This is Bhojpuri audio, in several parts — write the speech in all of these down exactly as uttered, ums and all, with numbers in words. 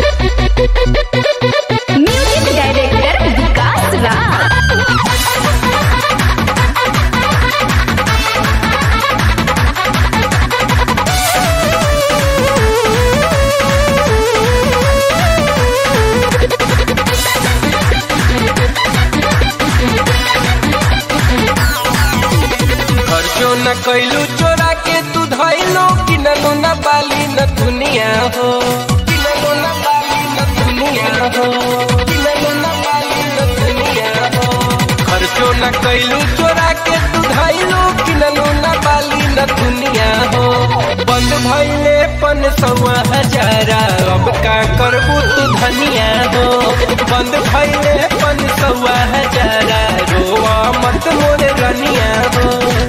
म्यूजिक डायरेक्टर विकास राज। खर्चो न कैलू चोरा के तू धैलो कि नलो न बाली न दुनिया हो कि नलो न बाली न दुनिया हो कि नलो न बाली न दुनिया हो। खर्चो न कैलू चोरा के तू धैलो कि नलो न बाली न दुनिया हो। बंद भइले पन सवा हजारा अब का करबू तू धनिया हो। बंद भइले पन सवा हजारा रोवा मत मोरे रनिया हो।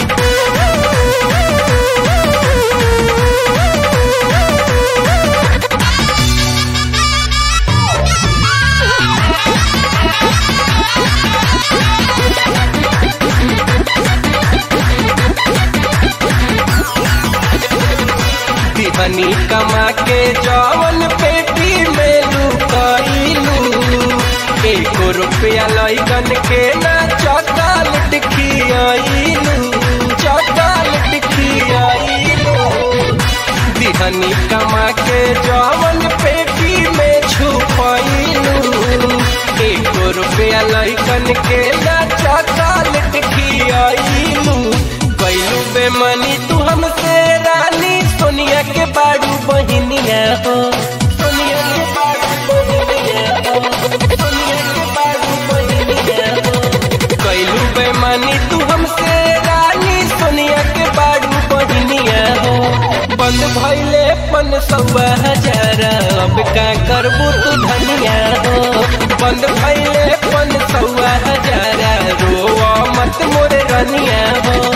हनी कमा के जवन पेटी में लुकाइलू एको रुपया लइकन के ना चॉकलेट खियाइलू चॉकलेट खियाइलू। दिहनी कमा के जवन पेटी में छुपाइलू एको रुपया लइकन के ना चॉकलेट खियाइलू। कैलू बेमनी तू हमसे रानी सोनिया के बाड़ू बहिनिया हो सोनिया के बाड़ू बहिनिया हो सोनिया के बाड़ू बहिनिया हो। कैलू बेमनी तू हमसे रानी सोनिया के बाड़ू बहिनिया हो। बंद भइले पन सवा हजारा अब का करबू तू धनिया हो। बंद भइले पन सवा हजारा रोवा मत मोरे रनिया हो।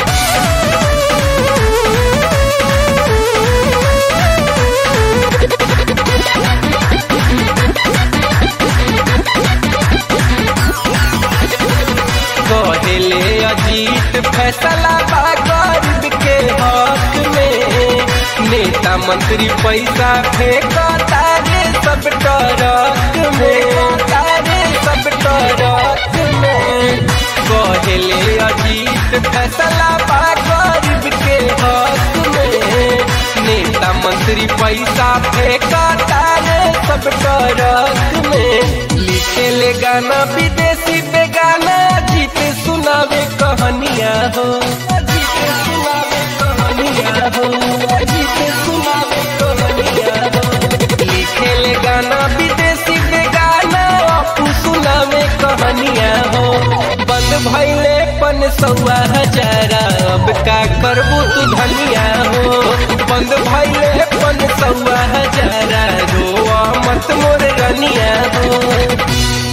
कहले अजीत फैसला बा गरीब के हक में। नेता मंत्री पैसा फेंका तारे सब ट्रक में तारे सब ट्रक में। कहले अजीत फैसला बा गरीब के हक में। नेता मंत्री पैसा फेंका तारे सब ट्रक में। लिखे ले गाना विदेशी बेगाना जीत सुनावे कहानिया हो जीत सुनावे कहानिया हो जीत सुनावे कहानिया हो। लिखे ले गाना विदेशी बेगाना आपू सुनावे कहानिया हो। बंद भइले पन सवा हजारा अब का करबू तू धनिया हो। बंद भइले पन सवा हजारा रोआ मत मोरे रनिया हो।